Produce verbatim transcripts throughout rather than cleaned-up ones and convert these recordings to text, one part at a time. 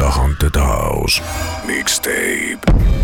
Haunted House Mixtape.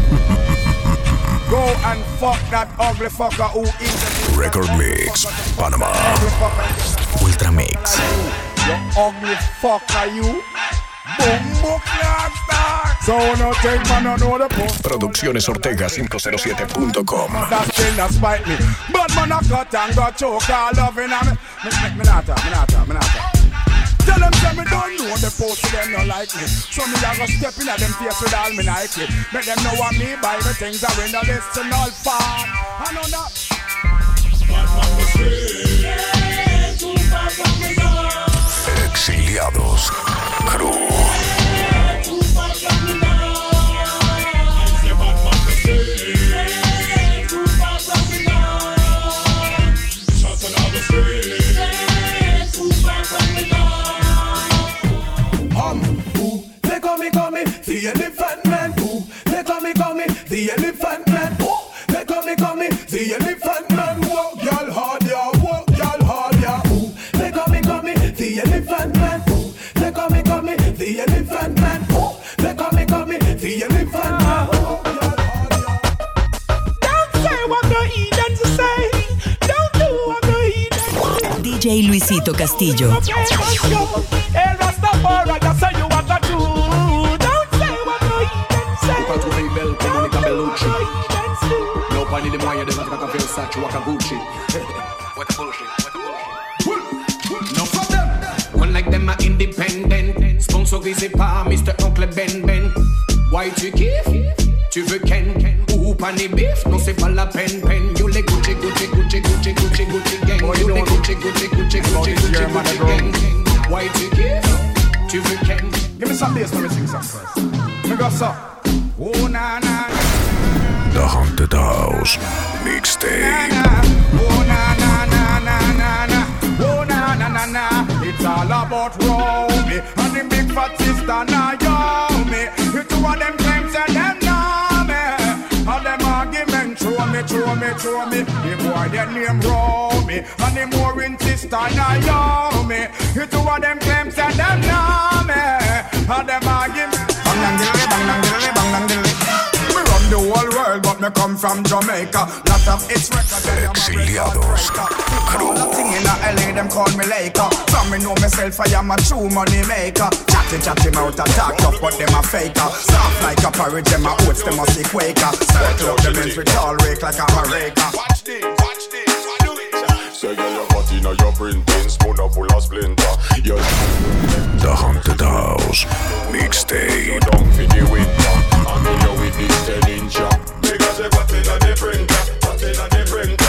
Go and fuck that ugly fucker who is Record Mix, Panama. Ultra Mix. You ugly fucker, you. Bumbo Clock Star. So no take man no know the post. Producciones Ortega five oh siete punto com. That thing that spite me. But man a cut and got choke all loving on me. Me me not talk, me not talk, me not talk. Tell them say me don't know the post to them not like me. So me a go step in at them face with all me Nike. Make them know what me buy me things are in the list and all far. I know that. Bad man the street. Yeah, too far from me now. Exiliados Crew. Yeah, too far from me now. I say bad man the street. Yeah, too far from me now. Shots on all the street. Yeah, too far from me now. They call me, call me the elephant man. Ooh, they call me, call me the elephant man. Ooh, they call me, call me the elephant man. Whoa, y'all hard, yeah, whoa, y'all hard, yeah. Ooh, they call me, call me the elephant man. Ooh, they call me, call me the elephant man. Ooh, they call me, call me the elephant man. Whoa, y'all hard, yeah. Don't say what the heathens say. Don't do what the heathens say. D J Luisito Castillo. El Rastafari, I say you what to do. Don't say what the heathens say. Look at the bell, Monica Bellucci. Nobody the more you don't have to feel such Waka Gucci. What the bullshit, what the bullshit. No for them. One like them are independent. Sponsor Gizzy Pa, Mister Uncle Ben Ben. Why tu kiffes? Tu veux Ken Ken? Ou pas ni bif? Non c'est pas la peine peine. You like Gucci Gucci Gucci Gucci Gucci Gucci gang. You like Gucci Gucci Gucci Gucci Gucci Gucci gang. Why tu kiffes? Tu veux Ken? Give me some bass, let me sing some first. Me go so. Oh na na. The Haunted House Mixtape. Oh na na na na na na. Oh na na na na. It's all about Romy and the big fat sister Naomi. You two of them claims and them know me. All them argument throw me, throw me, throw me. The boy their name Romy and the Maureen sister Naomi. You two of them claims and them know me. All them argument. Bang bang dilly, bang bang dilly, bang bang dilly. Me run the whole world, but me come from Jamaica. Lot of its records. Exiliados Crew. All the thing in L A, them call me Laker. From me know myself, I am a true money maker. Chatty chatty mouth attack tough, but them a faker. Soft like a porridge, them a oats, them a see Quaker. Circle up the men's with all rake like I'm a raker. Watch this, watch this, I do it. Say girl, your body now your printing, spoon full of splinter. You The Haunted House Mixtape. down for the winter, and me know with this ten incher. Because you got it on the printer, got it on the printer.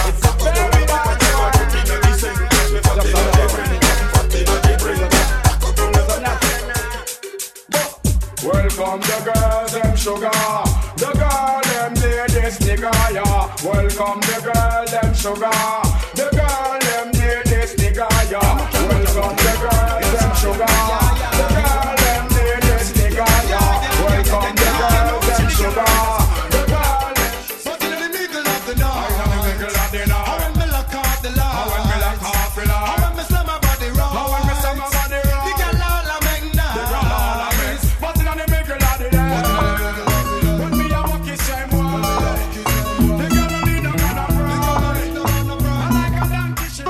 Welcome the girls, them sugar. The girl, them need this nigga, yeah. Welcome the girl, them sugar. The girl, them need this nigga, yeah. Welcome the girls, them sugar. The girl, them need this nigga, yeah. Welcome the girls, them sugar. The girl, but in the middle of the night, in the middle of the night. how when me lock off the light, How when me lock off the light. how when me slam my body right, How when me slam my body right. the girl all a make nice. The girl all a mix, but in the middle of the night. When me a walk it same way. The girl don't need no kind of pride. I like a donkey shit.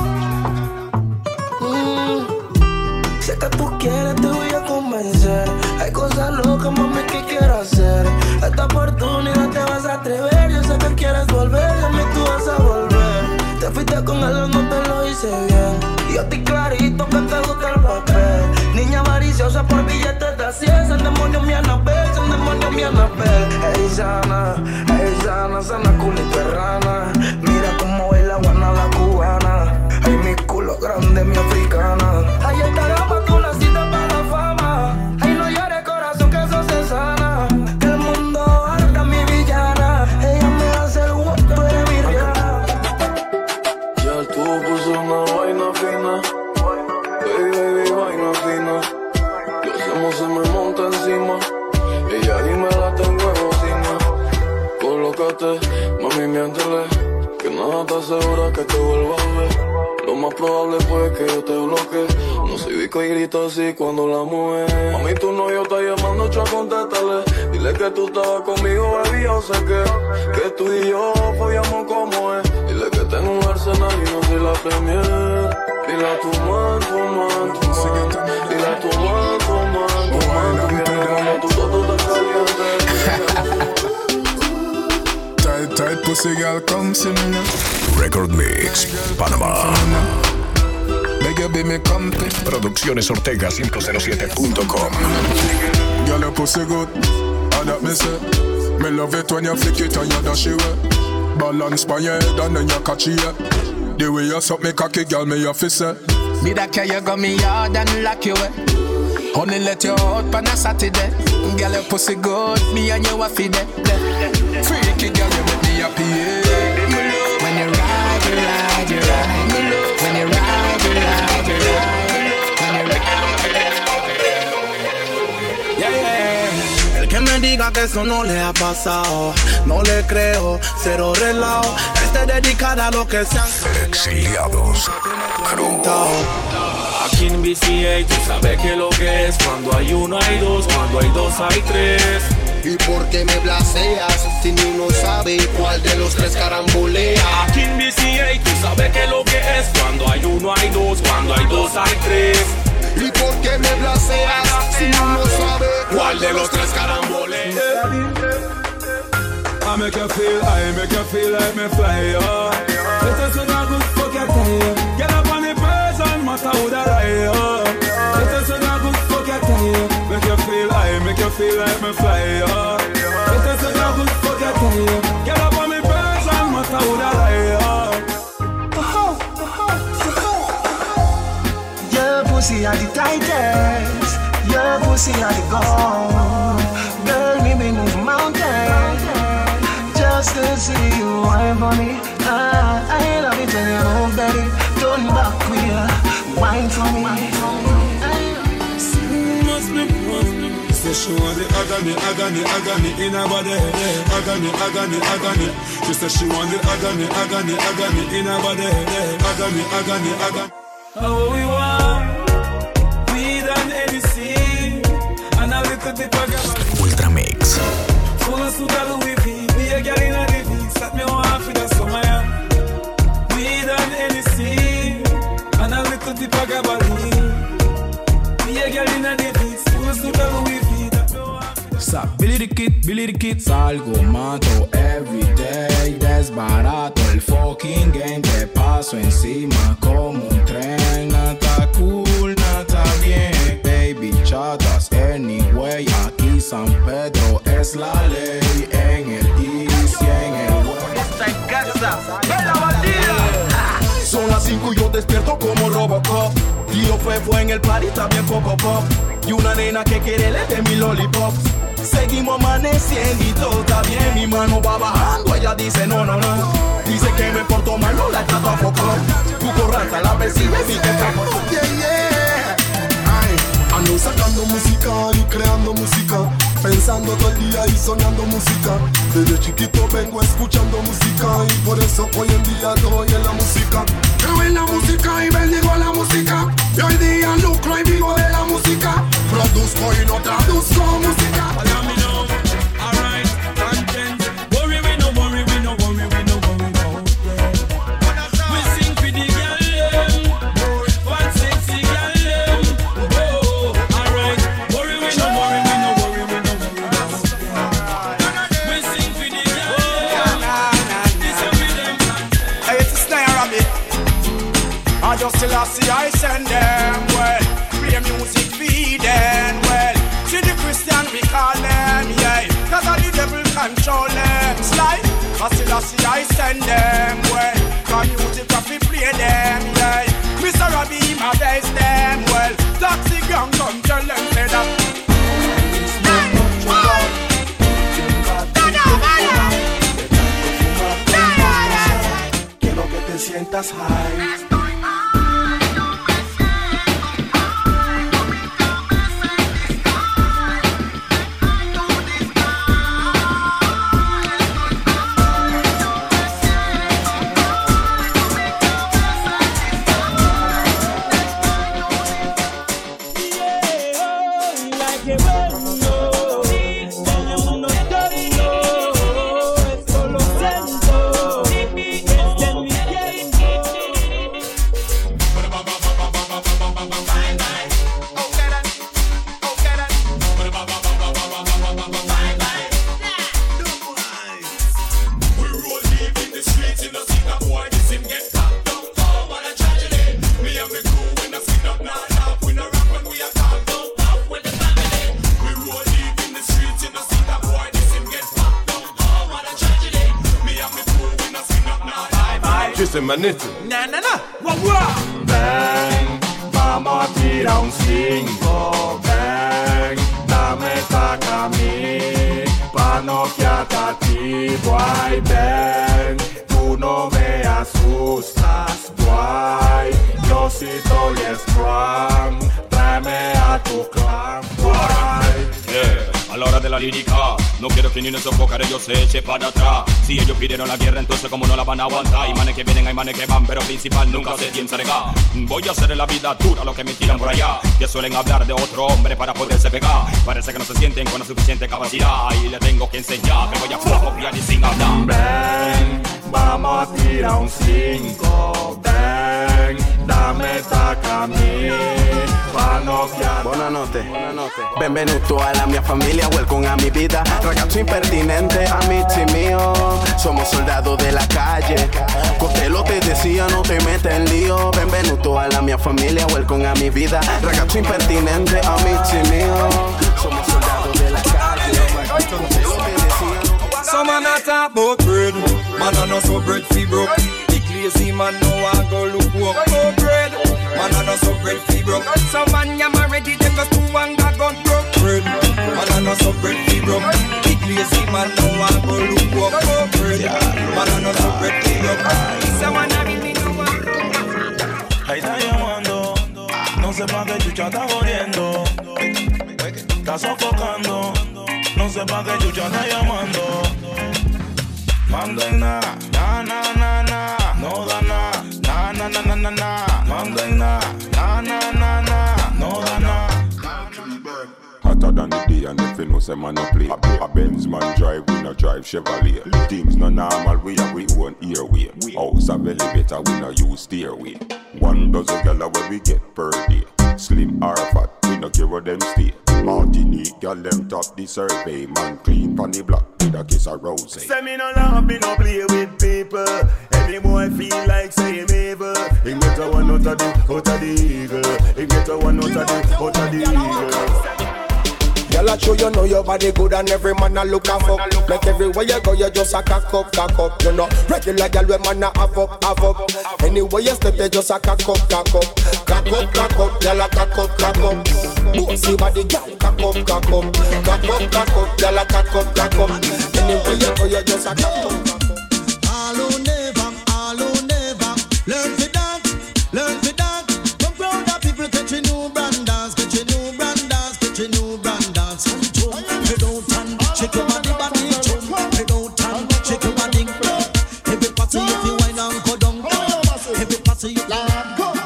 Sé que tú quieres, te voy a convencer. Hay cosas locas, mami, que quiero hacer. Esta oportunidad te vas a atrever. Yo sé que quieres volver, y a mí tú vas a volver. Te fuiste con él, no te lo hice bien. Y yo estoy clarito que te gusta el papel. Niña avariciosa por billetes de cien. El demonio mi Anabel, el demonio mi Anabel. Ey, sana, ey, sana, sana, culito de rana. Mira cómo baila guana la cubana. Ay, mi culo grande, mi africana. Ahí está grabando una cita para la fama. Ay, no llores corazón, que eso se sana. El mundo harta mi villana. Ella me hace el guapo, tú eres mi riana. Ya tú puso una vaina fina. Baby, baby, vaina fina. Lo hacemos, se me monta encima. Ella dime la tengo en bocina. Colócate, mami, miéntele. Que nada te asegura que te vuelva a ver. Lo más probable pues que yo te bloquee. No soy bico y grito así cuando la mueve. Mami, tu novio está llamando, cha, contéstale. Dile que tú estabas conmigo, baby, yo sé que Que tú y yo follamos como es. Dile que tengo un arsenal y no soy la premier. Dile a tu man, tu man, tu man. Dile a tu man, tu man, tu man. Tú vienes cuando tu toto está caliente. Tight, tight pussy girl, come see me now. Record Mix, Panamá. Beg you be me company. Producciones Ortega cinco cero siete punto com. Girl, your pussy good, and that me say. Me love it when you flick it and you dash it away. Balance by your head and then you catch it. The way you suck me cocky, girl, me have to say. Me that care you got me hard and lock you away. Only let you out on a Saturday. Girl, your pussy good, me and you a feed it. Freaky girl, you make me happy, yeah. When you ride, you ride, you ride. When you ride, you ride, you ride. When you ride, you ride. Yeah, yeah. El que me diga que eso no le ha pasado, no le creo, cero relajo. Este dedicada a lo que se han Exiliados Crew. Aquí en B C A tú sabes que lo que es. Cuando hay uno hay dos, cuando hay dos hay tres. ¿Y por qué me blaseas si ni uno sabe cuál de los tres carambolea? Aquí en B C A tú sabes que lo que es. Cuando hay uno hay dos, cuando hay dos hay tres. ¿Y por qué me blaseas si uno sabe cuál de los tres carambolea? I make you feel, I make you feel like me fly, yo. Let us in a good fuck your time. Get up on the person, matter who that I, yo. Let us in a good fuck your time. Make you feel, I make you feel like me fly, yo. Let us in a good fuck your time. Get up on the person, matter who that I, yo. Your pussy are the tightest. Your pussy are the gold. Girl, me me move mountains just to see you wine for me. Ah, I love it when you move, baby. Turn back queer, wine for me. Must be, must be. Say she want the agony, agony, agony in her body. Agony, agony, agony. She said she want the agony, agony, agony in her body. Agony, agony, agony. How we want, we done anything, and a little bit of Ultra Mix. full of sugar Louis V. Be a girl in a living, set me one for the summer. We done anything, and a little bit of gabaline. Be a girl in a living, full of sugar Louis V. That me want for the Sa Billy the Kid, Billy the Kid. Salgo, mato, everyday. Desbarato el fucking game. Te paso encima como un tren. Nata cool, nata bien. Baby chatas, anyway. Aquí San Pedro es la ley. En el East y en el West. Esta en casa, ¡la bandida! Son las cinco y yo despierto como Robocop. Tío fue fue en el party, está bien poco pop. Y una nena que quiere le de mi lollipop. Seguimos amaneciendo y todo está bien. Mi mano va bajando, ella dice no, no, no. Dice que me porto mal, no la trato a foco. Tu corrata la persigue y te cago. Yeah, yeah. Ay, ando sacando música y creando música. Pensando todo el día y soñando música. Desde chiquito vengo escuchando música. Y por eso hoy en día doy en la música. Creo en la música y bendigo la música. Y hoy día lucro y vivo de la música. Produzco y no traduzco música. Just till I see I send them, well, play music feed them, well, to the Christian we call them, yeah, cause all the devil control them, slide, cause till I see I send them, well, cause music have to play them, yeah, Mister Robbie my best them, well, taxi gang come tell them say that. Quiero que te sientas high. Manito. Na, na, na. Wow, wow. Ven, vamos a tirar un cinco. Ven, dame taca a mí, pa' noquearte a ti, boy. Ven, tú no me asustas, boy. Yo sí estoy strong, tráeme a tu clan, boy. Yeah. A la hora de la lírica, no quiero que ni uno sofocar, ellos se eche para atrás. Si ellos pidieron la guerra, entonces como no la van a aguantar. Hay manes que vienen, hay manes que van, pero principal nunca sé quién se rega. Voy a hacer en la vida dura lo que me tiran por allá, que suelen hablar de otro hombre para poderse pegar. Parece que no se sienten con la suficiente capacidad y le tengo que enseñar que voy a copiar y sin hablar. Ven, vamos a tirar un cinco. Ven, dame taca a mí, pa' noquear. Buonanotte, buonanotte. Benvenuto a la mia familia, welcome a mi vida. Ragazzo impertinente, amici mio. Somos soldados de la calle. Costello te decía, no te metes en lío. Benvenuto a la mia familia, welcome a mi vida. Ragazzo impertinente, amici mio. Somos soldados de la calle. Costello te decía. Some man a talk about bread, man a no so bread fi broke. The lazy man no want go look work for bread, man a no so bread fi broke. Some man ya married them just two and got gun broke bread, man a no so bread fi broke. The lazy man no want go look work for bread, man a no so bread fi broke. Some man a really no want. Ahí está llamando, no sé pa' qué chucha está jodiendo, está sofocando. No sé pa' qué chucha está llamando. Manden na, na na na na, no da na, na na na na na na. Manden na, na na na na, no da na. Hotter than the day and if you know say man no play. A, a Benz man drive, we no drive Chevrolet. Things no normal, we have we own airway. House a belly better, we no use stairway. One dozen gala where we get per day. Slim or fat, we no care where them stay. Martinique, girl them top the survey. Man clean pon the block with a kiss of rose. Say me no laugh, me no play with people. Any boy feel like say him evil. He get a one out of the, out of the eagle. He get a one out of the, out of the eagle. Girl, I show you know your body good and every man a look a fuck. Like everywhere you go, you just a cock up, cock up. You know, regular girl when man a have up, have up. Anywhere you step, you just a cock up, cock up. Cock up, cock up, girl a cock up, cock up. Don't see body, girl, cock up, cock up. Cock up, cock up, girl a cock up, cock up. Anywhere you go, you just a cock up. All who never, all who never learn to dance, learn to dance. Come proud of people catch a new brand dance, catch a new brand dance, catch a new brand. Head out and shake your body, body jump. Head out and shake your body, go. Every party if you wine and go down. Every party you like go.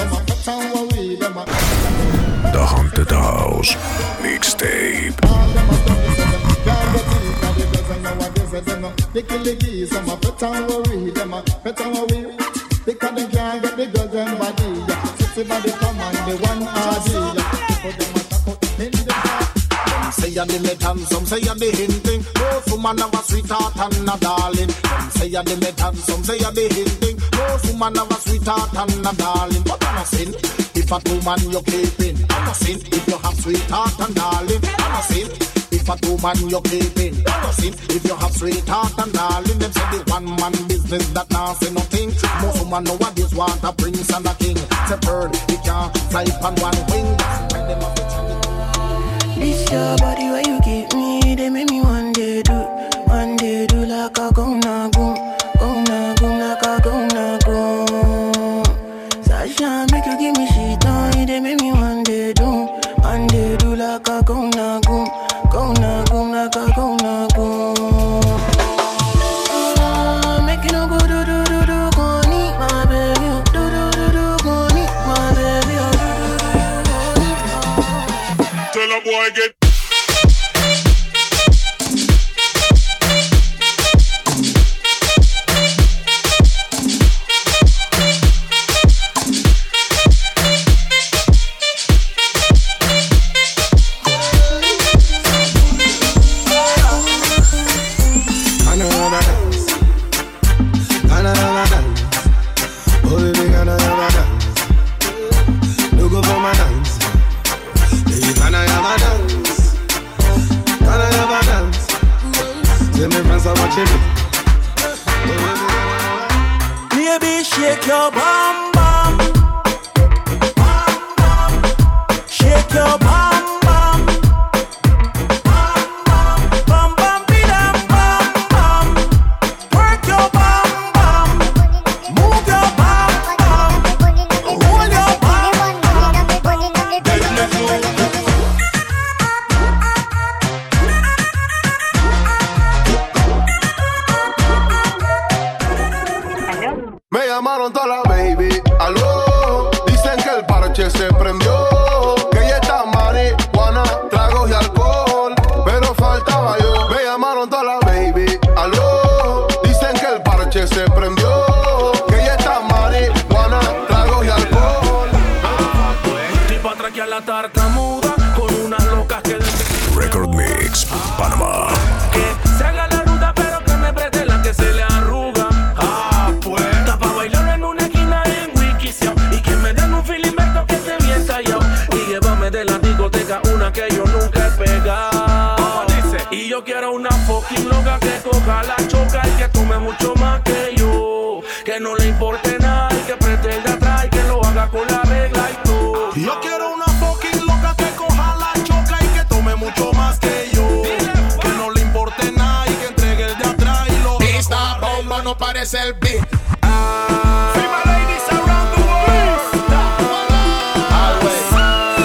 The Haunted House Mixtape. They kill the geese, I'm a pet and worry, them a pet and worry. Because they can't get the girls and body. Sexy body come and the one R D. Put them a tack out in the car. Say you're the metan, some say you're the hinting. Both woman have a sweetheart and a darling. Some say you're the metan, some say you're the hinting. Both woman have a sweetheart and a darling. But I'm a sin if a woman you're keeping. I'm a sin if you have sweetheart and darling. I'm a sin if a woman you're keeping. I'm a sin if you have sweetheart and darling. Them say the one man business that now say nothing. Most woman nowadays want a prince and a king. It's a bird, he can't fly on one wing. That's why them have to tell it. This your body where you give me, they make me one day do, one day do like a gonna go, gonna go like a gonna go. Sasha make you give me shit on, they make me one day do, one day do like a gonna go, gonna go like a gonna go. Uh, make you no go do do do do, go need my baby, do do do do, go need my baby, do do do do, go need my. Tell a boy get Baby, shake your bum bum. Bum bum. Shake your bum bum. Bum bum. Bum bum bidam bum bum. Work your bum bum. Move your bum bum. Hold your bum bum. Me llamaron toda la baby, aló. Dicen que el parche se prendió, que ya está marihuana, tragos y alcohol, pero faltaba yo. Me llamaron toda la baby, aló. Dicen que el parche se prendió, que ya está marihuana, tragos y alcohol. Ah, pues, ni pa' traquear la tartamuda con unas locas que Record Mix, Panamá. Que se haga la ruta, pero que me preste la que se le arruga. Ah, pues, está pa' bailar en una esquina en Wikisio. Y que me den un filimento que esté bien tallado. Y llévame de la discoteca una que yo nunca he pegado. ¿Cómo dice? Y yo quiero una fucking loca que coja la choca y que tome mucho más que yo. Que no le importe nada y que preste el de atrás y que lo haga con la regla y todo. Yo quiero una fucking loca que coja la choca y que tome mucho más que yo. Que no le importe nada y que entregue el de atrás y lo. Esta bomba no parece el beat. Female ladies around the world. Always.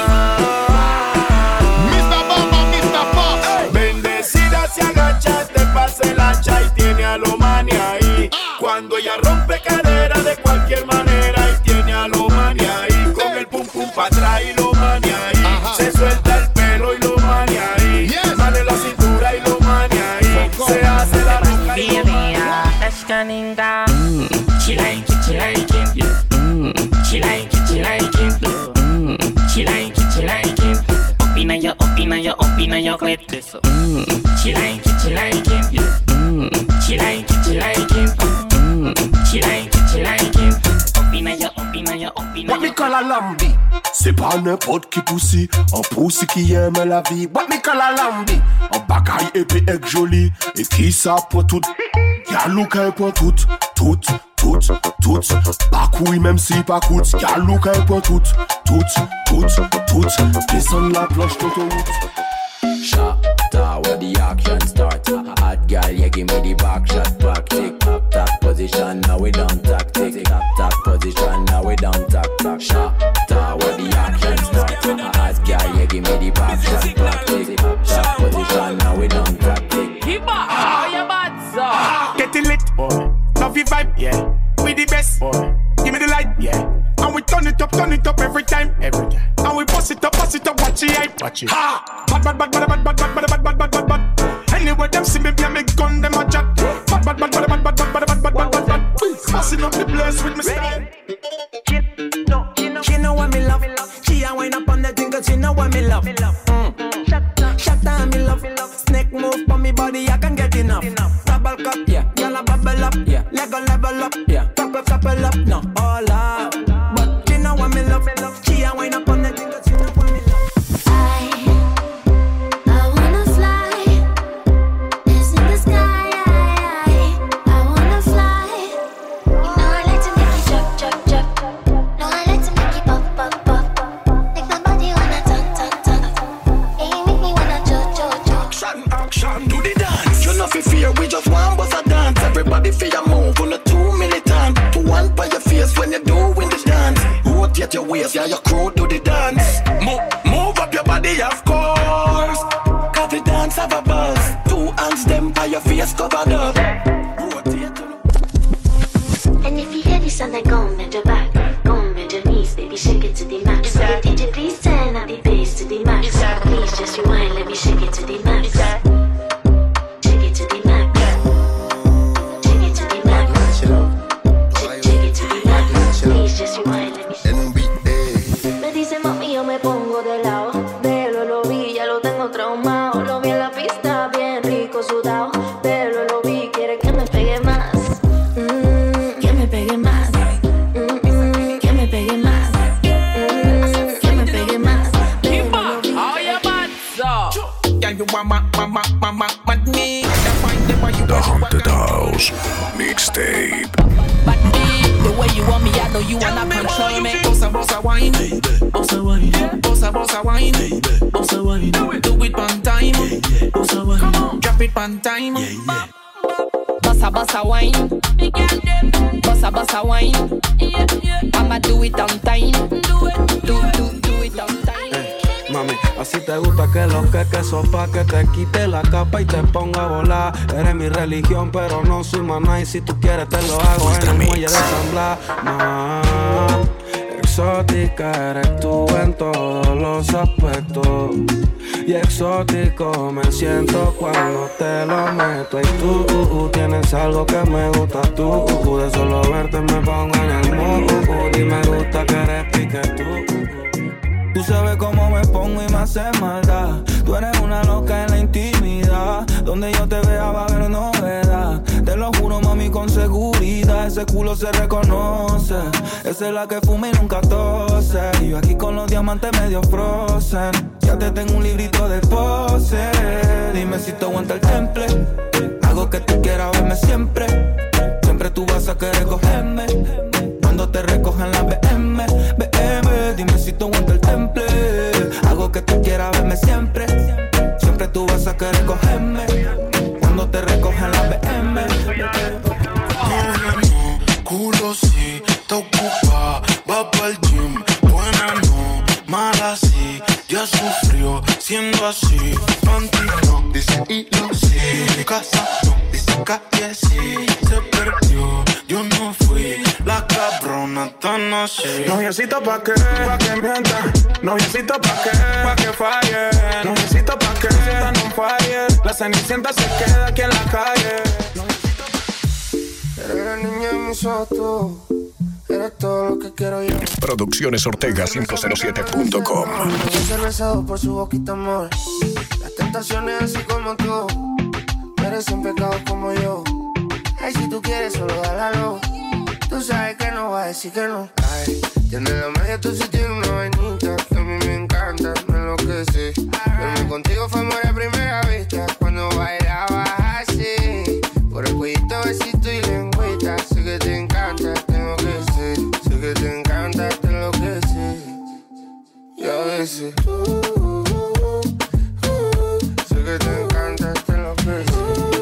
mister Bomba, mister Fox. Bendecida se agacha, te pasa el hacha y tiene a lo mani ahí. Cuando ella rompe cadera de cualquier manera y tiene a lo mani ahí. Con el pum pum pa' atrás y lo mani ahí. Se suelta el pelo y lo mani ahí. Sale la cintura y lo mani ahí. Se hace la roca y lo mani ahí. Mm, she like it, she like it, yeah. Mm, she like it, she like it, yeah. Mm, she like it, she like it. Opina yo, opina yo, opina yo, clip this. Mm, she like it, she like it, yeah. Mm, she like it, she like it. Mm, she like it, she like it. Opina yo, opina yo, opina yo. What me call a lambi? C'est pas n'importe qui poussi, un poussi qui aime la vie. What me call a lambi? Un bagaille épais et joli, et qui ça pour tout. Y'a look pour tout, tout, tout, tout. Pas couille même si pas coûte. Y'a look pour tout, tout, tout, tout. Descends la planche d'autoroute. Shot, where the action start. Hot girl, yeah, give me the back shot back. Tick, tap, tap position, now we done tactic. Tap, tap position, now we done tactic. Shot, where the action start. Hot girl, yeah, give me the back shot back. Tick, tap, tap position, now we done tactic. Keep up, how you bad, so? Getting lit, boy. Love your vibe, yeah. We the best, boy. Give me the light, yeah. And we turn it up, turn it up every time, every time. And we bust it up, bust it up, watch it hype, watch it. Ha! Bad, bad, bad, bad, bad, bad, bad, bad, bad, bad, bad, bad, bad. Anyway, them see me, be a make gun, them a chat. Bad, bad, bad, bad, bad, bad, bad, bad, bad, bad, bad, bad, bad. Passing up the place with me style. She know what me love. She a wind up on the thing 'cause she know what me love. Mm. Shut down, me love. Snake move for me body, I can get enough. Double cup, yeah. Girl a bubble up, yeah. Lego level up, yeah. Couple couple up, no all out. But she know what me love. She a wind up on the thing 'cause she know what me love. I wanna fly. It's in the sky. I wanna fly. You know I like to make you jump, jump, jump. No, I like to make you pop, pop, pop. Make my body wanna talk, talk, talk. Yeah, you make me wanna jo, jo, jo. Action, action, do the dance. You know fi fear, we just want bust a dance. Everybody feel your move on a two militant. To one by your face when you doing the dance. Rotate your waist, yeah, your crew do the dance. Move, move up your body, of course. Cause the dance have a buzz. Two hands them by your face covered up. And if you hear this sound, then go and bend your back. Go and bend your knees, baby, shake it to the max. So the D J please turn up the bass to the max. Please just rewind, let me shake it to the max. Shake it to the max. Shake it to the max. Shake it to the max. Please just rewind, let me shake it. Me dice mami, yo me pongo de lado. Velo, lo vi, ya lo tengo traumado. Lo vi en la pista, bien rico sudado. Velo, lo vi, quiere que me pegue más. Mm, que me pegue más. Mm, mm, que me pegue más. Mm, que me pegue más. Keep up, how you bad, so? Yeah, you want my, my, my, my, my, my me. That's why they want you. The The Haunted House Mixtape. The way you want me, I know you wanna control me. Bossa, bossa, wine, bossa, wine, bossa, bossa, wine, bossa, wine. Do it, do it one time, bossa, wine. Drop it one time, bossa, bossa, wine, bossa, bossa, wine. I'ma do it on time, do it, do, do, do it on time. Mami, así te gusta que lo que que sopa, que te quite la capa y te ponga a volar. Eres mi religión, pero no soy maná. Y si tú quieres te lo hago en el muelle de San Blas. Más exótica eres tú en todos los aspectos. Y exótico me siento cuando te lo meto. Y tú uh, uh, tienes algo que me gusta tú. Uh, uh, de solo verte me pongo en el mood. Uh, uh, y me gusta que eres pique tú. Tú sabes cómo me pongo y me haces maldad. Tú eres una loca en la intimidad. Donde yo te vea va a haber novedad. Te lo juro, mami, con seguridad. Ese culo se reconoce. Esa es la que fuma y nunca tose. Y yo aquí con los diamantes medio frozen. Ya te tengo un librito de pose. Dime si te aguanta el temple. Algo que tú quieras verme siempre. Siempre tú vas a querer cogerme. Cuando te recojan la B M, B M. Dime si te aguanta el temple. Algo que tú quieras verme siempre. Siempre tú vas a querer cogerme. Cuando te recojan la B M. Novia no, culo sí, te ocupa, va pa'l gym. Buena no, mala sí, ya sufrió siendo así. Panty no, dice hilo sí. Casa no, dice calle sí. Se perdió, yo no fui la cabrona tan así. Noviecito pa' que, pa' que mienta. Noviecito pa' que, pa' que falle. Noviecito pa' que, sientan un fire. La cenicienta se queda aquí en la calle. Eres la niña de mis ojos, eres todo lo que quiero yo. Producciones Ortega cinco cero siete punto com. Cervezado por su boquita, amor. Las tentaciones así como tú. Eres un pecado como yo. Ay, si tú quieres, solo dálalo. Tú sabes que no va a decir que no. Ay, tienes la magia, tú sí tienes una vainita que a mí me encanta, me enloquece. Verme contigo fue amor a primera vista. Cuando bailabas así, por el cuellito, besito y lengüita. Sé que te encanta, tengo que ser. Sé que te encanta, te enloquece. Y a veces uh, uh, uh, uh, sé que te encanta, te enloquece.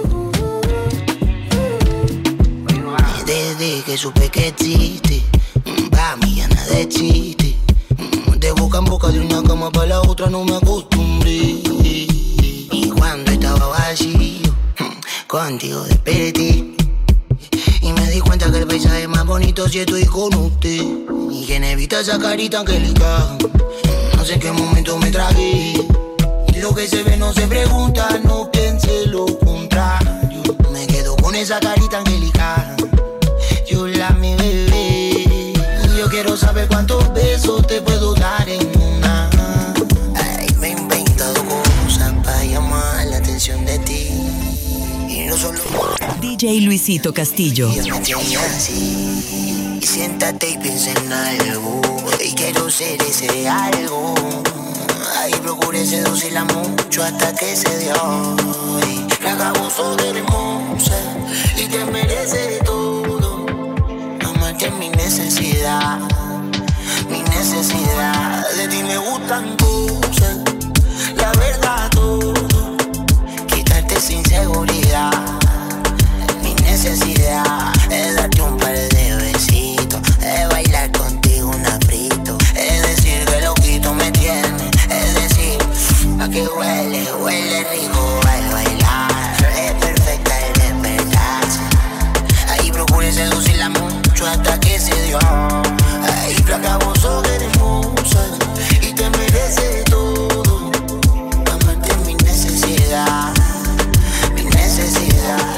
Desde que supe que existe, pa' mí ya nada es chiste. De boca en boca de una cama para la otra no me acostumbré. Y cuando estaba vacío, contigo desperté. Y me di cuenta que el paisaje es más bonito si estoy con usted. Y que evita esa carita angelical. No sé en qué momento me tragué. Lo que se ve no se pregunta, no piense lo contrario. Me quedo con esa carita angelical. You la mi bebé. Yo quiero saber cuántos besos te puedo dar en una. Ay, me he inventado cosas para llamar la atención de ti. Y no solo D J Luisito Castillo. yo me tenía así. Y siéntate y piensa en algo. Y quiero ser ese algo. Ay, procure seducirla mucho hasta que se dio. Y la abuso de hermosa y te merece todo. Amarte es mi necesidad, mi necesidad. De ti me gustan cosas, la verdad todo. Quitarte esa inseguridad, mi necesidad. Es darte un par de besitos, es bailar contigo un aprieto. Es decir que loquito me tiene, es decir, a que huele, huele rico al bailar. Es perfecta el despertarse. Ahí procure seducirla mucho hasta que se dio. Ahí flaca vos sos hermosa y te merece todo. Amarte es mi necesidad, mi necesidad.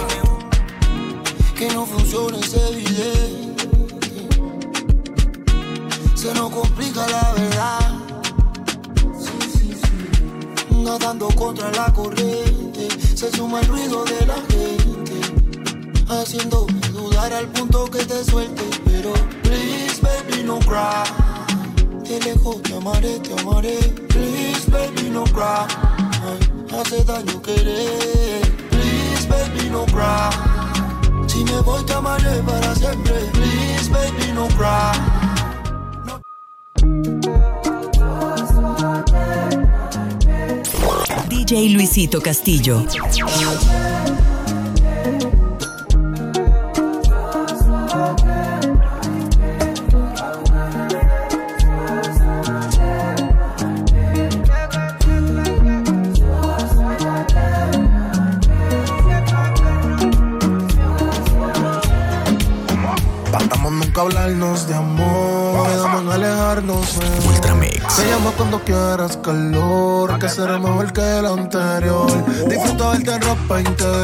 Que no funciona ese video. Se nos complica la verdad. Nadando contra la corriente, se suma el ruido de la gente, haciéndome dudar al punto que te suelte. Pero please baby no cry, de lejos te amaré, te amaré. Please baby no cry, ay, hace daño querer. Please baby baby, no cry. Si me voy, te amaré para siempre. Please, baby, no cry. D J Luisito Castillo. Hablarnos de amor, quedamos en alejarnos mejor. Ultramix. Te llamo cuando quieras calor, que será mejor que el anterior. Disfruto verte en ropa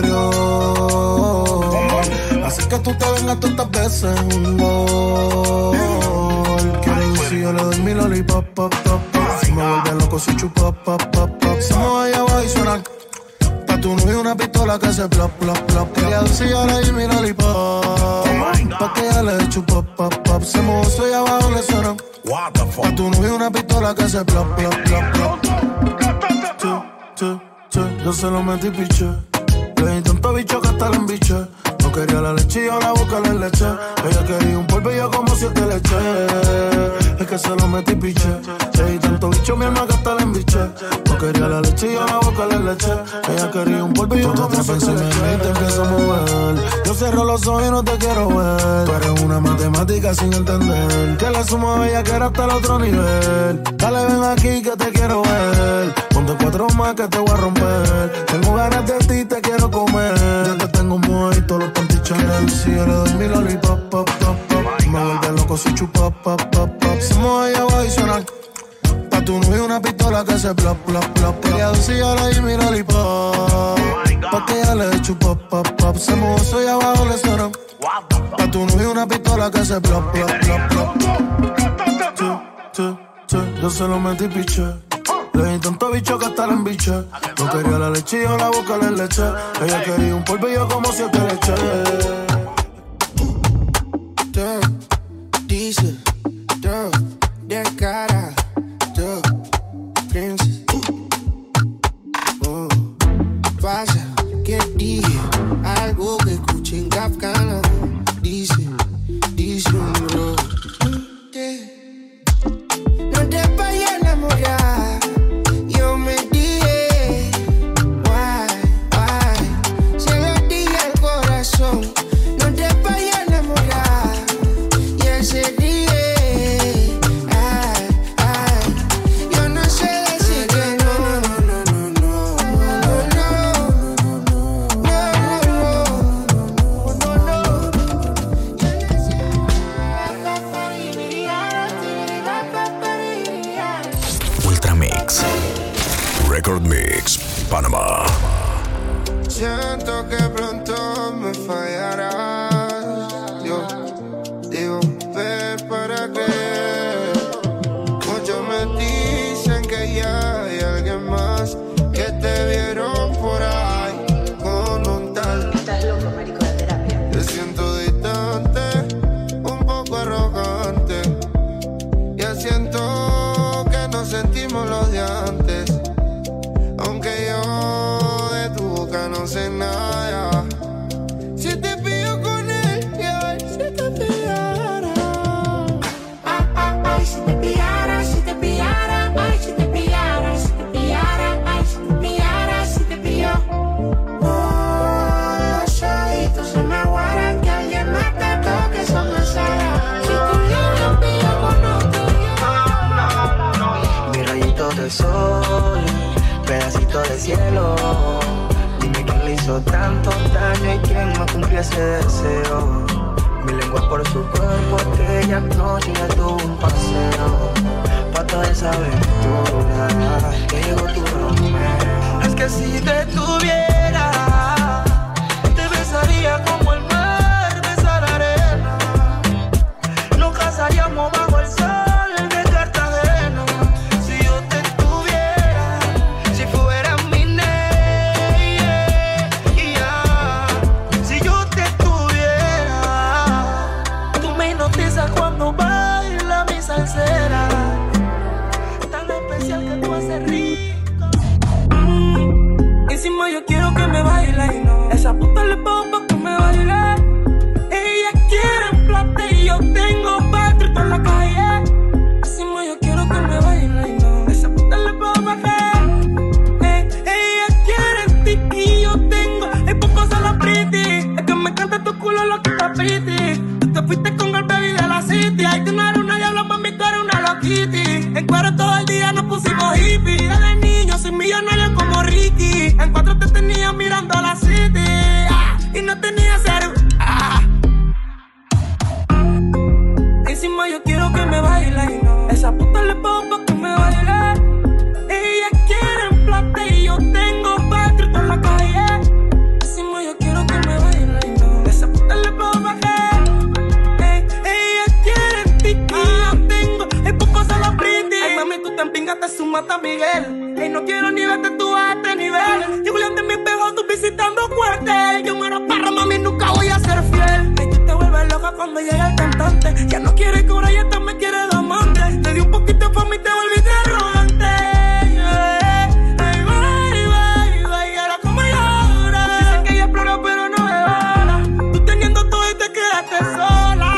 interior, así que tú te vengas tantas veces en un gol. Quiero decir, yo le doy mi lollipop, pop, pop, pop. Si me vuelve loco, si chupa, pop, pop, pop. Si me voy abajo y suena pa' tu novio una pistola que se plop, plop, plop. Quería decir, yo le doy mi lollipop, pa' que ella le chupa, pop, pop. Se me gozo y abajo le suena pa' tu novio una pistola que se plop, plop, plop, plop. Che, che, che, yo se lo metí piche. Le di tanto bicho que hasta la embiche. No quería la leche y yo la boca le leche. Ella quería un polvo y yo como siete leche. Es que se lo metí piche. Le di tanto bicho mi alma que hasta la embiche. No quería la leche y yo la boca le leche. Ella quería un polvo y yo como siete leche. Te empiezo a mover. Yo cierro los ojos y no te quiero ver. Tú eres una matemática sin entender. Que la suma bella que era hasta el otro nivel. Dale ven aquí que te quiero ver. Ponte cuatro más que te voy a romper. Tengo ganas de ti, te quiero comer. Ya te tengo muy todos los panty Chanel. Si yo le doy mi lollipop, pop, pop, pop. Me vuelve loco si chupa, pop, pop, pop. Si me voy abajo y suena pa' tu novio una pistola que se plop, plop, plop. Quería decir yo le doy mi lollipop, pa' que ella le chupa, pop, pop. Se me gozo y abajo le suena pa' tu novio una pistola que se plop, plop, plop, plop. Che, che, che, yo se lo metí piche. Le di tanto bicho que hasta la embiche. No quería la leche y yo la boca le leche. Ella quería un polvo y yo como siete leche. Duh, diesel, duh, de cara, duh, princess. Oh, pasa, que dije algo que escuché en Kafka. Dice, dice un bro. No te vayas a enamorar. Yo me dije, why, why. Se lo dije al corazón. No te vayas a enamorar. Y ese día, ay, ay. Yo no sé decir que no, no, no, no, no, no, no, no, no, Ultramix. Record Mix, Panamá. Siento que pronto me fallarás. Yo digo ver para creer. Muchos me dicen que ya hay alguien más, que te vieron por ahí con un tal. Estás loco, marico de terapia. Te siento distante, un poco arrogante. Ya siento que nos sentimos los de antes. Aunque yo de tu boca no sé nada. Si te pillo con él, ay, si te pillara. Ay, ay, ay, si te pillara, si te pillara. Ay, si te pillara, si te pillara. Ay, si te pillara, si te pilló. Oh, los ojitos se me aguaran, que alguien más te toque, son las alas. Si tú yo lo pillo con otro, Mi rayito de sol, pedacito de cielo. Dime quién le hizo tanto daño y quién me cumplió ese deseo. Mi lengua por su cuerpo, aquella noche ya tuvo un paseo. Pa' toda esa aventura que llegó tu Romeo. Es que si te tuviera, te besaría como el mar besa la arena. Nos casaríamos bajo el sol de Cartagena. Si yo te tuviera, si fuera mi neya. Si yo te tuviera, tú me hipnotizas cuando baila mi salsera. Tan especial que tú haces rico. Mm, encima yo quiero que me baile y no. Esa puta le pago pa' que me baile. Ella quiere plata y yo tengo patrito en la calle. Así más yo quiero que me baile, no. Esa puta le pago pa' que eh, ella quiere tiki y yo tengo el poco se la pretty. Es que me encanta tu culo lo que está pretty. Tú te fuiste con el baby de la city. Ay, tú no eres una diabla, mami, tú eres una loquiti. En cuero todo el día nos pusimos hippie. Desde niño soy millonario como Ricky. En cuatro te tenía mirando la city. Ah, y no tenía cero. Ah. Encima yo quiero que me baile y no. Esa puta le pago pa' que me baile. Ella quiere plata y yo tengo patrito en la calle. Encima yo quiero que me baile y no. Esa puta le pago pa' que eh, ella quiere tiki y yo tengo el poco se la pretty. Ay mami, tú te empingaste su mata Miguel. Ey, no quiero ni verte tú a este nivel. Yo volando en mi espejo, tú visitando cuartel. Yo muero perro, mami, nunca voy a ser fiel. Ey, tú te vuelves loca cuando llega el cantante. Ya no quiere cobrar, ya hasta me quiere de amante. Te di un poquito de fama y te volviste arrogante. Yeah. Ay, bye, bye, bye, ahora como llora. Dicen que ella explora, pero no me va. Tú teniendo todo y te quedaste sola.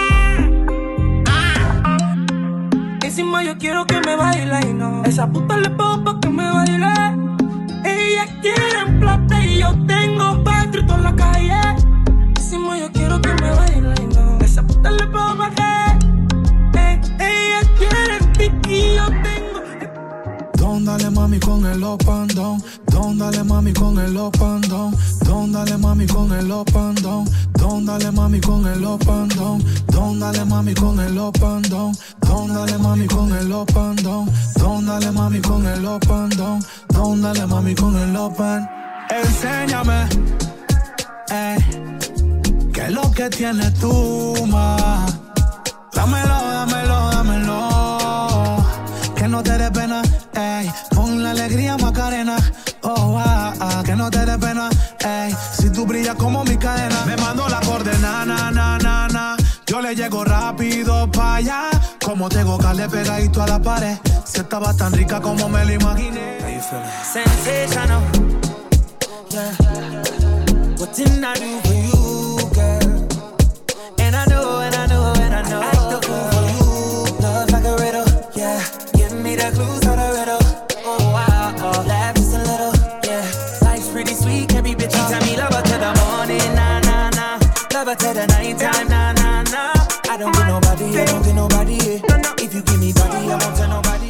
Ah. Encima yo quiero que me baile y no. Esa puta le pago pa' que me baile. Ella quiere plata y yo tengo patrito en la calle. Encima yo quiero que me baile y no. Esa puta le pago pa' que eh, ella quiere tiki y yo tengo. Don dale mami con el up and down. Don dale mami con el up and down. Don dale mami con el up and down. Don dale mami con el up and down. Don dale mami con el up and down. Don dale mami con el up and down. Don dale mami con el up and down. Don dale mami con el up and. Enséñame, eh, qué es lo que tienes tú, ma. Dámelo, dámelo, dámelo. Que no te dé pena, ey. Con la alegría Macarena, oh, ah, ah. Que no te dé pena, ey. Si tú brillas como mi cadena. Me mando la coordenada, na, na, na, na. Yo le llego rápido pa' allá. Como tengo carne pegadito a la pared. Si estaba tan rica como me lo imaginé. Sensational, yeah. What didn't I do for you, girl? And I know, and I know, and I know I act the fool for you. Love like a riddle, yeah. Give me the clues to the riddle. Oh, wow, oh. Laugh just a little, yeah. Life's pretty sweet, can't be bitchy. Tell me love her to the morning, nah, nah, nah. Love her to the night time, nah, nah, nah. I don't get nobody, I don't get nobody, yeah. If you give me body, I won't tell nobody.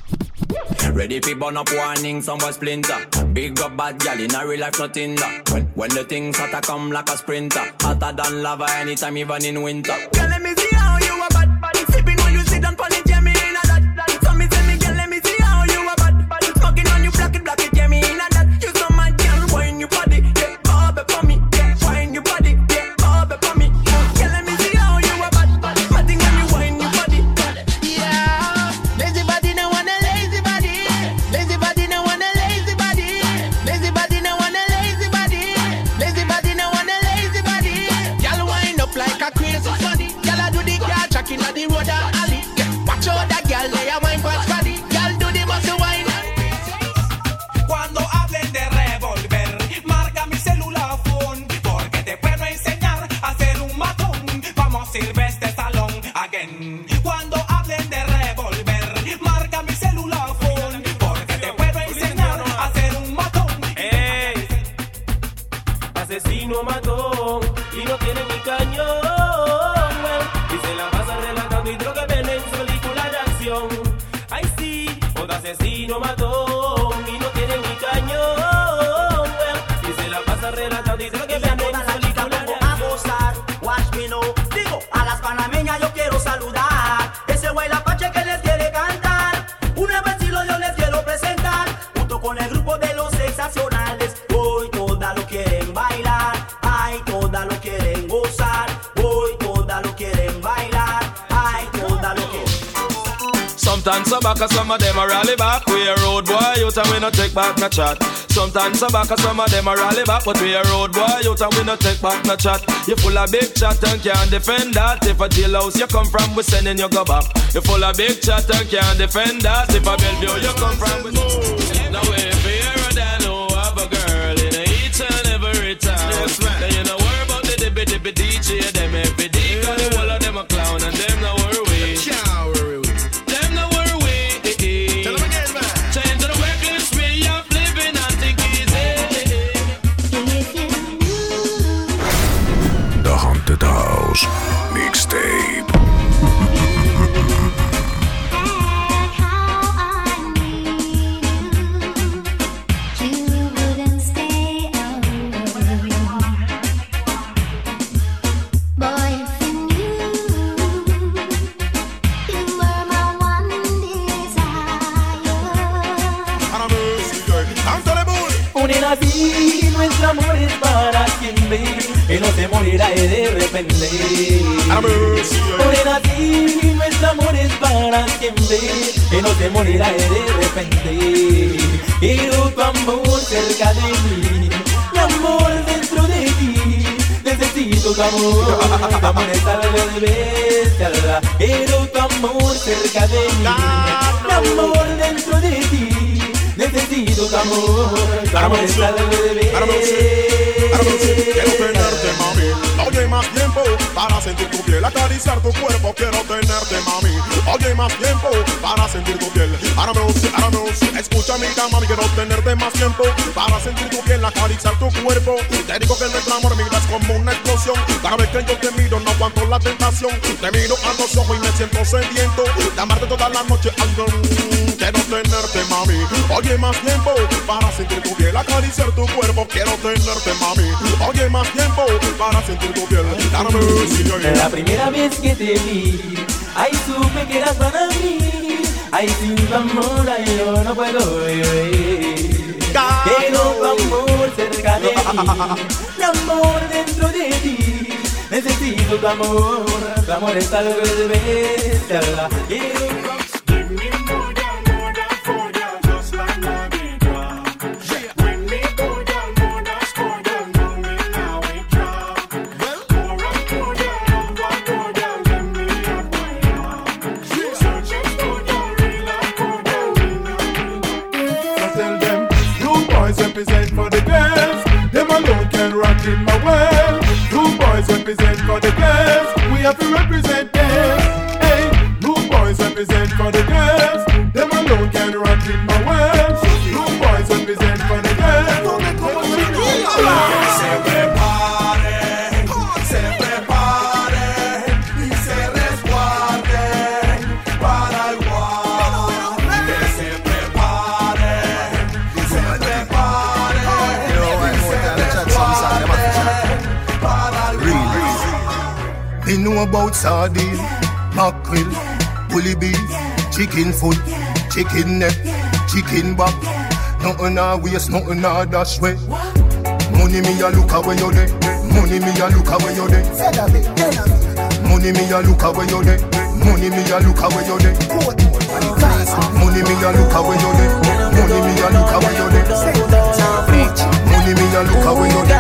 Ready fi burn up warning, some was splinter. Big up bad gal in a real life nothing that. When, when the things hotter come like a sprinter. Hotter than lava anytime even in winter. Girl, let me see how you a bad bad. Sipping when you sit down pon it, yeah me in a that that. So me tell me, girl, let me see how you a bad bad. Smoking on you, black it, black it, yeah me in a that. You so mad, girl, wine your body, yeah, bob it for me, yeah, wine your body, yeah, bob it for me. Girl, let me see how you a bad bad. Matting when you wine your body, yeah. Lazy body, no want a lazy body. Lazy body, no want a lazy body. Lazy body, no want a lazy body. Lazy body, no want a lazy body. Girl, wind up like a crazy bunny. Girl, I do the car track in the road and alley. Watch out that girl, lay a wine past body. Girl, do the muscle wine. Cuando hablen de revolver, marca mi celular phone, porque te puedo enseñar a hacer un matón. Vamos a ir este salón again. Cuando hablen de revolver, marca mi celular phone, porque te puedo enseñar a hacer un matón. Ey, asesino matón y no tiene mi cañón. Y se la pasa relatando y droga venden en su película de acción. Ay sí, otro asesino matón y no tiene mi cañón. Y se la pasa relatando y droga venden en su película de acción. Watch me now. Digo, a las panameñas yo quiero saludar. Ese güey la pache que les quiere cantar. Un nuevo estilo yo les quiero presentar. Junto con el grupo de los sensacionales. Hoy todas lo quieren bailar. Ay, todas lo quieren gozar. Hoy todas lo quieren bailar. Ay, todas lo quieren. Sometimes so back, some of them a rally back. We a road boy out and we no take back no chat. Sometimes so back, some of them a rally back, but we a road boy out and we no take back no chat. You full of big chat and can't defend that. If a jailhouse you come from, we sending you go back. You full of big chat and can't defend that. If a Bellevue you come from, we now if you're a dan who have a girl in each and every town. Morena así, nuestro amor es para siempre, que no se morirá de repente. Morena así, nuestro amor es para siempre, que no se morirá de repente. Quiero tu amor cerca de mí, mi amor dentro de ti. Necesito tu amor, tu amor es algo de bestia. Quiero tu amor cerca de mí, mi amor dentro de ti. Necesito tu amor, tu amor es algo de bestia. Quiero tenerte, mami. Oye, más tiempo para sentir tu piel, acariciar tu cuerpo. Quiero tenerte, mami. Oye, más tiempo para sentir tu piel. Ahora me gusta, ahora me gusta. Escucha mi mami. Quiero tenerte más tiempo para sentir tu piel, acariciar tu cuerpo. Te digo que nuestro amor mira es como una explosión. Cada vez que yo te miro no aguanto la tentación. Te miro a los ojos y me siento sediento de amarte toda la noche. Quiero tenerte, mami. Oye, más tiempo para sentir tu piel, acariciar tu cuerpo. Quiero tenerte, mami. Oye, más tiempo para sentir tu piel. Dame un La primera vez que te vi, ay, supe que eras para mí. Ay, sin tu amor, ay, yo no puedo vivir. Quiero tu amor cerca de mí, mi amor dentro de ti. Necesito tu amor, tu amor es algo de bestia. Quiero tu amor. Represent for the girls, them alone can rock in my world. Rude boys represent for the girls, we have to represent them. Hey, rude boys represent for the girls, them alone can rock in my world. Rude boys represent for the girls. Se preparen, se preparen y se resguarden para el guau. Que se preparen, se preparen y se resguarden para el guau. They know about sardine, mackerel, bully beef, chicken foot, chicken neck, chicken back. Nothing a waste, nothing a dash way. Money me a look away you dey. Money me a look away you dey. Money me a look away you dey. Money me a look away you dey. Money me a look away you dey. Money me a look away you dey. Money me a look away you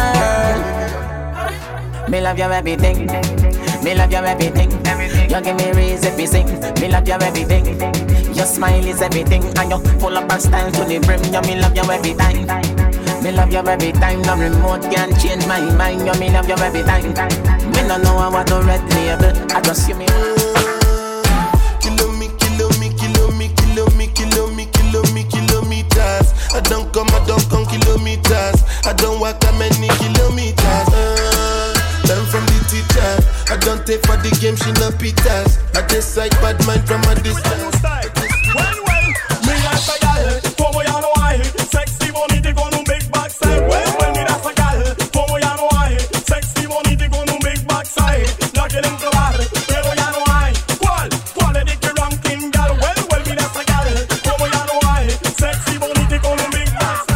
dey. Me love your everything. Me love your everything. You give me reason if you sing. Me love your everything. Your smile is everything, and you full up and style to the brim. You me love you every time. Me love you every time. No remote can change my mind. You me love you every time. Me no know what to red label. I just see me. Kilo me, kilo me, kilo me, kilo me, kilo me, kilo me, kilometers. I don't come, I don't come kilometers. I don't walk that many kilometers. Uh, learn from the teacher. I don't take for the game, she no pitas. I decide bad mind from a distance. Well, well, me like a gal, como ya no hay. Sexy, bonita y con un big backside. Well, well, mira esa gal, como ya no hay. Sexy, bonita y con un big backside. La quieren probar, pero ya no hay. ¿Cuál? ¿Cuál es de que ranking gal? Well, well, mira esa gal, como ya no hay. Sexy, bonita y con un big backside.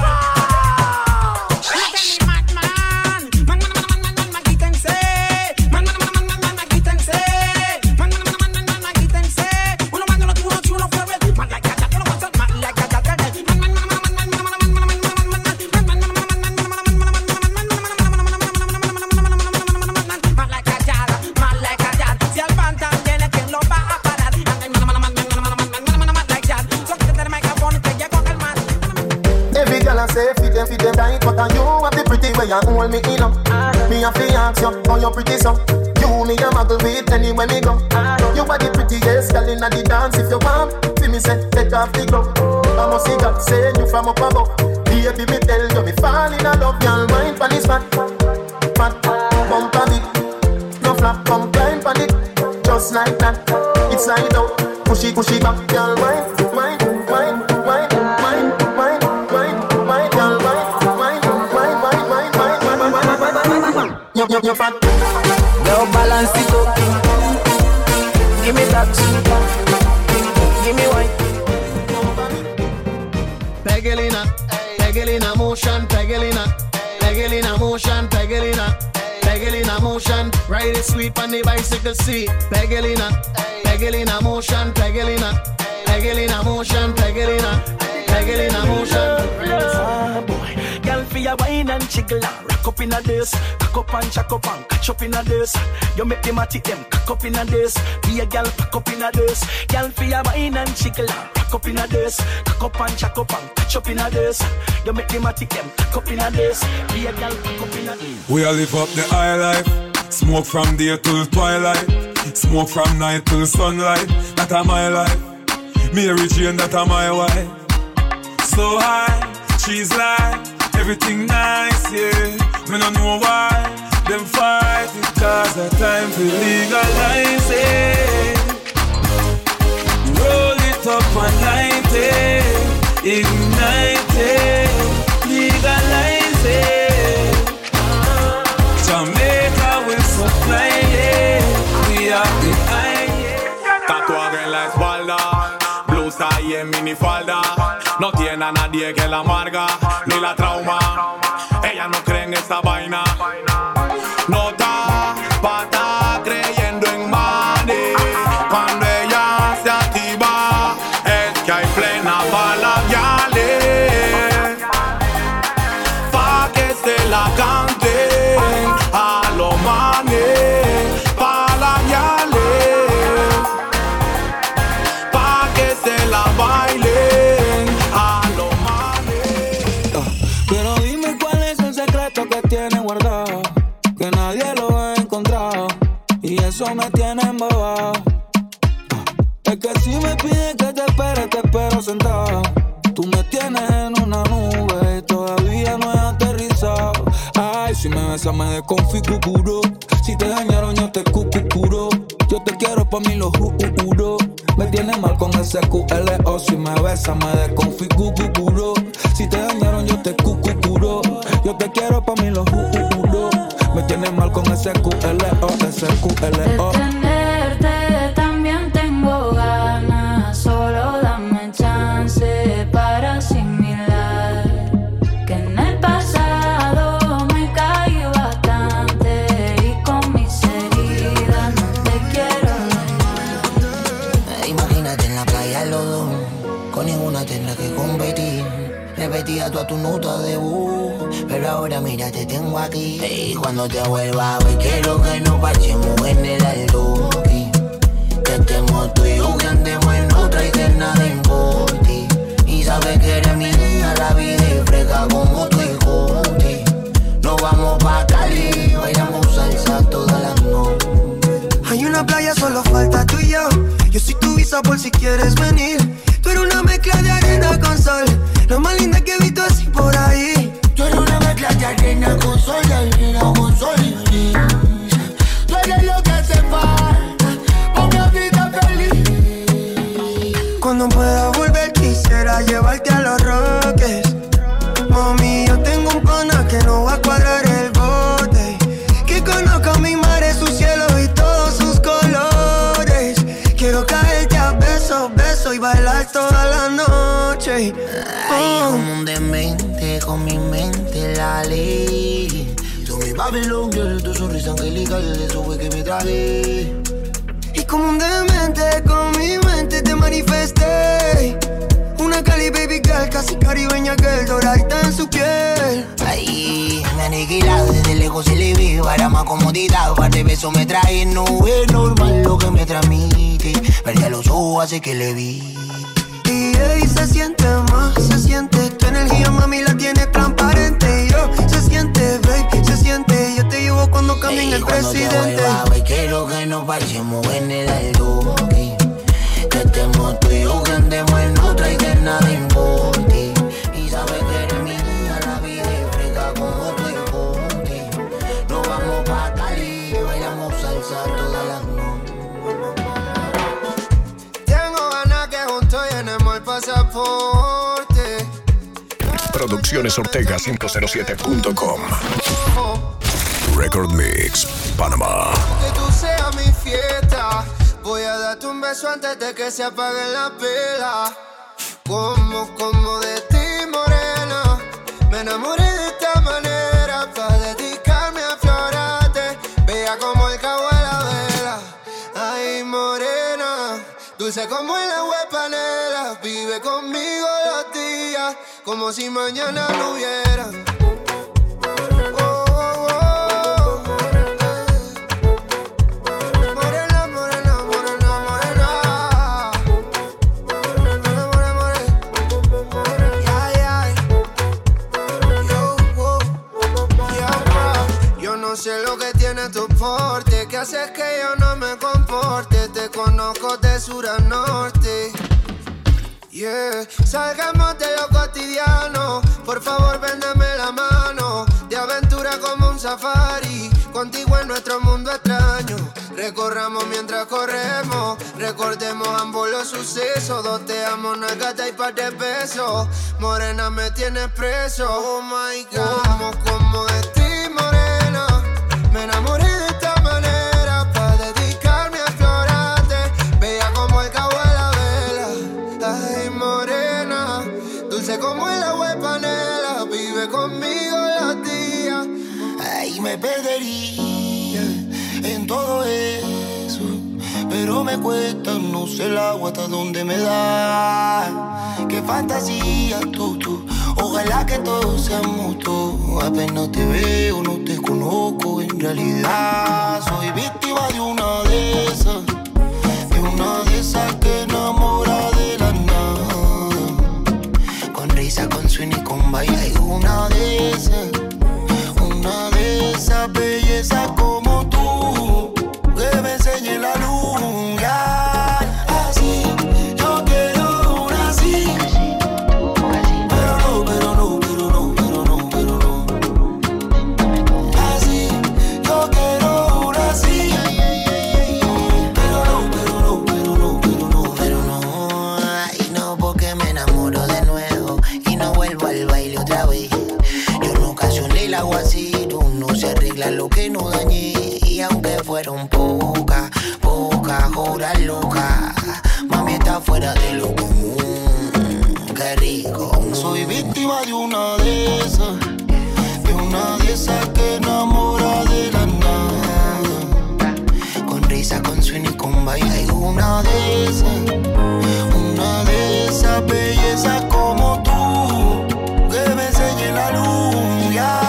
You hold me in up. Me a fi ask you how you pretty so. You me a muggle with anywhere me go. You are the prettiest girl inna the dance. If you want, see me say take off the glove. I must see God say you from up above. Baby me tell you me fall in love. Y'all mind pon this fat, fat bump on it. No flap, come climb pon it. Just like that, it's slide out. Pushy, pushy back, y'all mind, mind, mind, mind, mind, mind, mind, mind, y'all mind. You, you, you fat. Yo, balance it up. Give me that. Give me white. Pegelina, Pegelina, moon. motion, peg it in a, peg it in a motion, peg it in a, peg it in a motion. Ride it sweet on the bicycle seat. Peg it in a, peg it in a motion, peg it in a, peg it in a motion, peg it in a, peg it in a motion. Ah, boy, girl, for your wine and jiggle and rock up in a this, cock up and jack up and catch up in a this. You make them a tick them, cock up in a this. Be a girl, pack up in a this. Girl, for your wine and jiggle and rock up in a this, cock up and jack up and catch up in a this. You make them a tick them, cock up in a this. Be a girl, pack up in a this. We all live up the high life, smoke from day till twilight, smoke from night till sunlight. That a my life, Mary Jane, that a my wife. So high, she's like everything nice, yeah. Me no know why them fight it, cause the time to legalize it. Roll it up and light it, ignite it, legalize it. Jamaica will supply it, we are the high. Tatuaje en la espalda, blusa y en minifalda. No tiene a nadie que la amarga, ni la trauma. Ella no cree en esta vaina. No está pata creyendo en money. Cuando ella se activa, es que hay plena pa' la viale. Pa' que se la canten a los manes, pa' la viale. Pa' que se la baile. Que tiene guardado, que nadie lo ha encontrado, y eso me tiene embobado. Es que si me pides que te espere, te espero sentado. Tú me tienes en una nube y todavía no he aterrizado. Ay, si me besas me desconfiguro. Si te dañaron yo te cucucuro. Yo te quiero pa' mí lo juro. Me tienes mal con ese Q L O. Si me besas me desconfiguro. Si te dañaron yo te cucucuro. Yo te quiero pa' mí lo juro. Me tienes mal con ese Q L O, ese Q L O. De tenerte también tengo ganas. Solo dame chance para asimilar que en el pasado me caí bastante y con mis heridas no te quiero dañar. Imagínate en la playa los dos, con ninguna tendrá que competir. Repetía toda tu nota de voz, pero ahora mira te tengo aquí. Y cuando te vuelva a ver quiero que nos parchemos en el altoque. Que estemos tú y yo, que andemos en otra y que nada importe. Y sabes que eres mía, la vida es fresca como tu hijote. Nos vamos pa' Cali, bailamos salsa toda la noche. Hay una playa, solo falta tú y yo. Yo soy tu visa por si quieres venir. Tú eres una mezcla de arena con sol, lo más linda que he visto así por ahí. Tú eres una mezcla de arena con sol, de arena con sol. Tú eres lo que hace falta pa' una vida feliz. Cuando pueda volver quisiera llevarte a los Roques. Mami, yo tengo un pana que no va a cuadrar el bote. Que conozca mi mar, su cielo y todos sus colores. Quiero caerte a besos, besos y bailar toda la noche. Ay, como un demente, con mi mente la ley. Tú mi Babylon girl, tu sonrisa angelical, eso fue que me traje. Y como un demente, con mi mente te manifesté. Una Cali baby girl, casi caribeña girl, doradita en su piel. Ay, me aniquila desde lejos se le vi. Para más comodidad, un par de besos me trae. No es normal lo que me transmite. Perdí los ojos, así que le vi. Y ahí se siente más, se siente. Tu energía, mami, la tienes transparente. Y yo, se siente, babe, se siente. Yo te llevo cuando camina el presidente. Cuando te vuelva, quiero que nos parchemos en el altoque. Que estemos tú y yo, que andemos en otra y que nada importe. Y sabes que eres mía, la vida es fresca como tu hijote. Nos vamos pa' Cali, bailamos salsa toda la noche. Tengo ganas que juntos llenemos el pasaporte. Producciones Ortega cinco cero siete punto com. Record Mix, Panamá. Que tú seas mi fiesta. Voy a darte un beso antes de que se apague la pila. Como, como de ti, morena. Me enamoré de esta manera para dedicarme a explorarte. Bella como el cabo de la vela. Ay, morena, dulce como el agua de panela. Vive conmigo los días como si mañana no hubiera. No sé lo que tiene tu porte, que haces que yo no me comporte. Te conozco de sur a norte. Yeah, salgamos de lo cotidiano. Por favor, véndeme la mano. De aventura como un safari. Contigo en nuestro mundo extraño. Recorramos mientras corremos. Recordemos ambos los sucesos. Dos te amo, una gata y par de besos. Morena, me tienes preso. Oh my God, como, como de ti, morena. Me enamoré de esta manera para dedicarme a explorarte. Bella como el cabo de la vela. Ay, morena, dulce como el agua de panela. Vive conmigo los días. Ay, me perdería en todo eso, pero me cuesta, no sé el agua hasta dónde me da. Qué fantasía, tú, tú. Ojalá que todo sea mutuo. Apenas te veo, no te conozco. En realidad soy víctima de una de esas, de una de esas que enamora de la nada. Con risa, con swing y con baile. Una de esas, una de esas bellezas como tú, que me enseñe la luz. Ya, así, yo quiero una así. Lo que no dañé, y aunque fueron pocas, pocas horas locas, mami está fuera de lo común. Qué rico. Soy víctima de una de esas, de una de esas que enamora de la nada. Con risa, con swing y con baile. Una de esas, una de esas bellezas como tú, que me enseñe la luz. Ya.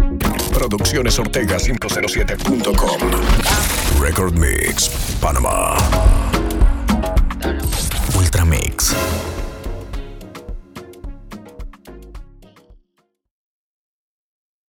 Producciones Ortega cinco cero siete punto com. Record Mix, Panamá.